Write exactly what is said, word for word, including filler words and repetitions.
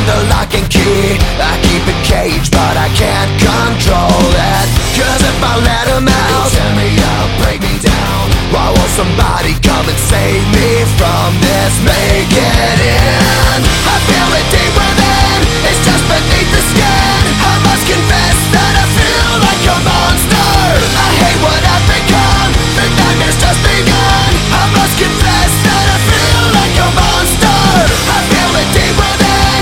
under lock and key. I keep it caged, but I can't control it. Cause if I let him out, he'll tear me up, break me down. Why won't somebody come and save me from this? Make it in. I feel it deep